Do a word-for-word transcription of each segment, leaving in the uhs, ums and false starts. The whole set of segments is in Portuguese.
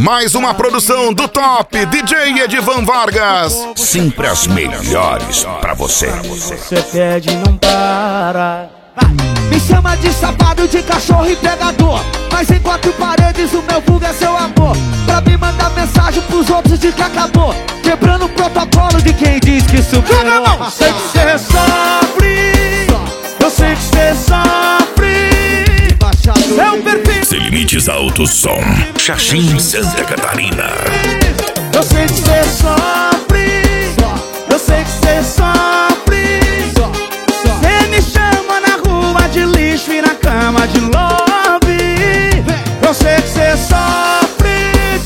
Mais uma produção do top D J Edivan Vargas. Sempre as melhores pra você. Você pede e não para. Me chama de safado, de cachorro e pegador, mas em quatro paredes o meu vulgo é seu amor. Pra me mandar mensagem pros outros de que acabou, quebrando o protocolo de quem diz que superou. Eu sei que cê sofre, eu sei que cê sofre. Seu perfil Sem Limites Alto Som, Xaxim, Santa Catarina. Eu sei que cê sofre, eu sei que cê sofre. Cê me chama na rua de lixo e na cama de love. Eu sei que cê sofre.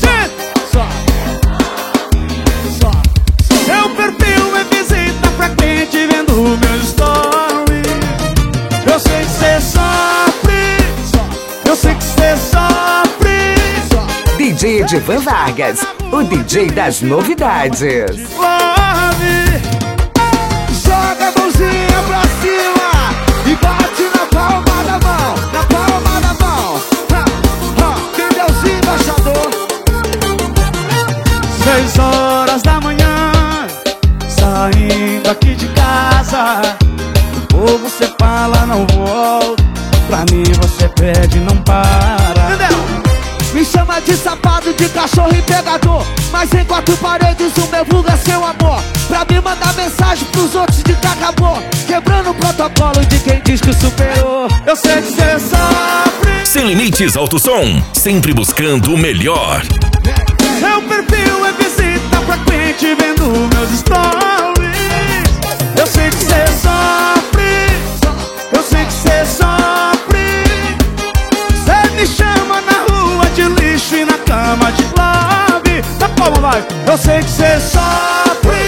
Seu perfil é visita frequente vendo meus stories. Eu sei que cê sofre, eu sei que cê sofre. D J Edivan Vargas, o D J das novidades. Love, joga a mãozinha pra cima e bate na palma da mão, na palma da mão. Ha, ha, quem é o embaixador? Seis horas da manhã, saindo aqui de casa. Ou você fala não volto, pra mim você pede e não para. Entendeu? Me chama de safado, de cachorro e pegador, mas em quatro paredes o meu vulgo é seu amor. Pra me mandar mensagem pros outros de que acabou, quebrando o protocolo de quem diz que superou. Eu sei que cê sofre. Sem Limites Alto Som, sempre buscando o melhor. Seu perfil é visita frequente vendo meus stories. Eu sei que cê sofre, eu sei que cê sofre. Cê me chama na rua de lixo e na cama de love. Na palma vai. Eu sei que cê sofre.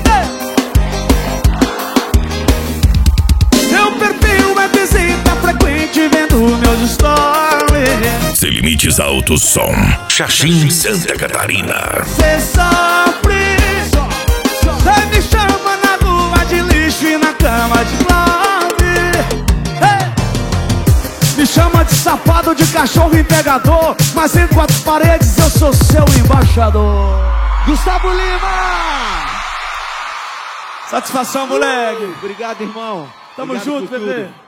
Seu perfil é visita frequente vendo meus stories. Sem Limites Alto Som, Xaxim, Santa Catarina. Cê sofre. Cê me chama na rua de lixo e na cama de love. Hey! Me chama de safado, de cachorro e pegador, mas em quatro paredes eu sou seu embaixador. Gustavo Lima! Satisfação, moleque. Obrigado, irmão. Tamo Obrigado junto, por bebê. tudo.